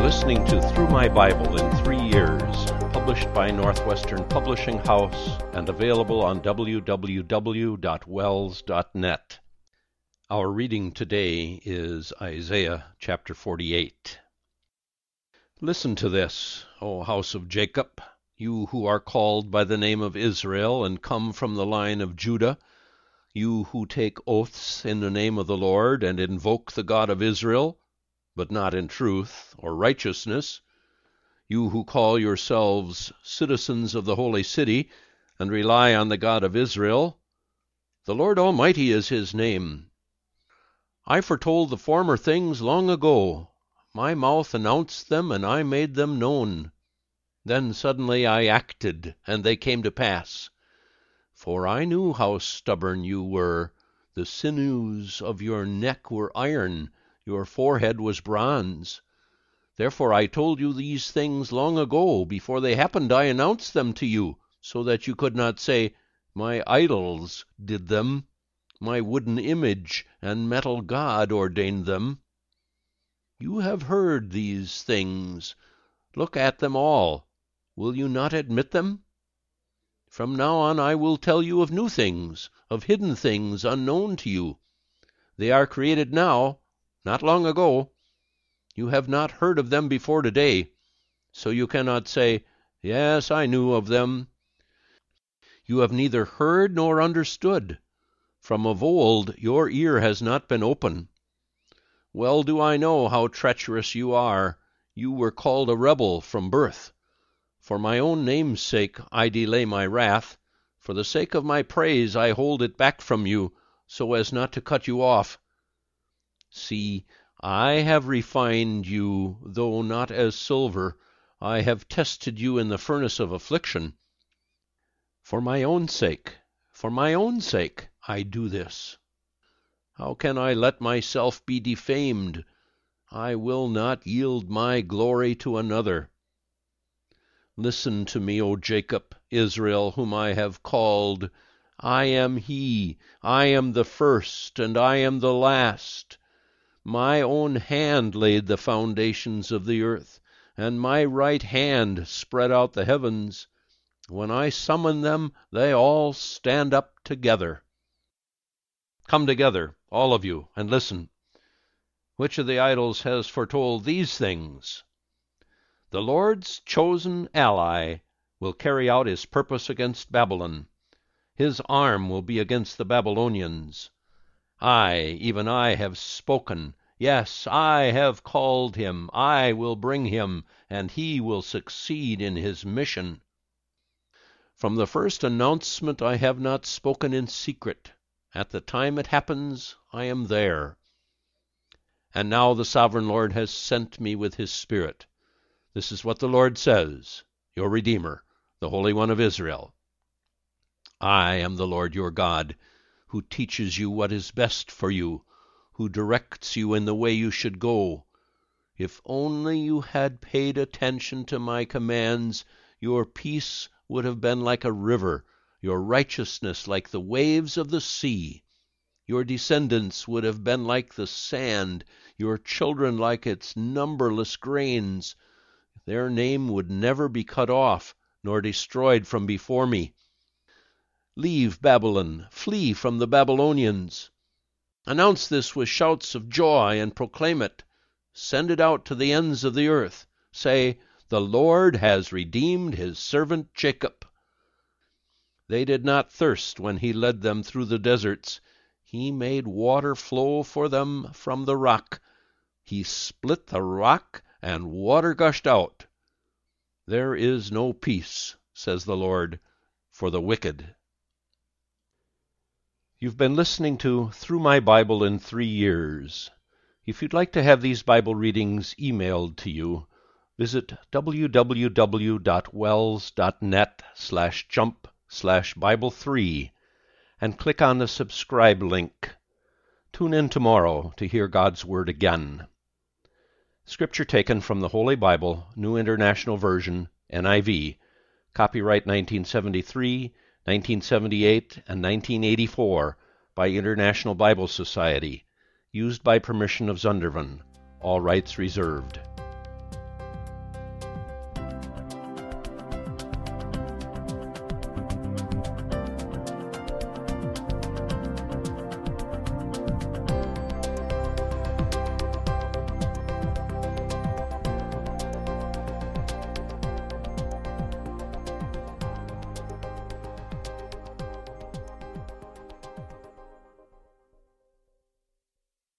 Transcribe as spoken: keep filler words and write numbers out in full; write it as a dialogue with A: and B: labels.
A: listening to Through My Bible in Three Years, published by Northwestern Publishing House and available on w w w dot wells dot net. Our reading today is Isaiah chapter forty-eight. Listen to this, O house of Jacob, you who are called by the name of Israel and come from the line of Judah, you who take oaths in the name of the Lord and invoke the God of Israel, but not in truth or righteousness, you who call yourselves citizens of the holy city and rely on the God of Israel. The Lord Almighty is his name. I foretold the former things long ago. My mouth announced them, and I made them known. Then suddenly I acted, and they came to pass. For I knew how stubborn you were. The sinews of your neck were iron, your forehead was bronze. Therefore I told you these things long ago. Before they happened I announced them to you, so that you could not say, My idols did them, my wooden image and metal god ordained them. You have heard these things. Look at them all. Will you not admit them? From now on I will tell you of new things, of hidden things unknown to you. They are created now, not long ago. You have not heard of them before today, so you cannot say, Yes, I knew of them. You have neither heard nor understood. From of old your ear has not been open. Well do I know how treacherous you are. You were called a rebel from birth. For my own name's sake I delay my wrath. For the sake of my praise I hold it back from you, so as not to cut you off. See, I have refined you, though not as silver. I have tested you in the furnace of affliction. For my own sake, for my own sake, I do this. How can I let myself be defamed? I will not yield my glory to another. Listen to me, O Jacob, Israel, whom I have called. I am he, I am the first, and I am the last. My own hand laid the foundations of the earth, and my right hand spread out the heavens. When I summon them, they all stand up together. Come together, all of you, and listen. Which of the idols has foretold these things? The Lord's chosen ally will carry out his purpose against Babylon. His arm will be against the Babylonians. I, even I, have spoken. Yes, I have called him. I will bring him, and he will succeed in his mission. From the first announcement I have not spoken in secret. At the time it happens, I am there. And now the sovereign Lord has sent me with his Spirit. This is what the Lord says, your Redeemer, the Holy One of Israel. I am the Lord your God, who teaches you what is best for you, who directs you in the way you should go. If only you had paid attention to my commands, your peace would have been like a river, your righteousness like the waves of the sea. Your descendants would have been like the sand, your children like its numberless grains. Their name would never be cut off, nor destroyed from before me. Leave Babylon, flee from the Babylonians. Announce this with shouts of joy and proclaim it. Send it out to the ends of the earth. Say, The Lord has redeemed his servant Jacob. They did not thirst when he led them through the deserts. He made water flow for them from the rock. He split the rock, and water gushed out. There is no peace, says the Lord, for the wicked. You've been listening to Through My Bible in Three Years. If you'd like to have these Bible readings emailed to you, visit w w w dot wells dot net slash jump slash Bible three and click on the subscribe link. Tune in tomorrow to hear God's Word again. Scripture taken from the Holy Bible, New International Version, N I V, copyright nineteen seventy-three, nineteen seventy-eight, and nineteen eighty-four by International Bible Society, used by permission of Zondervan, all rights reserved.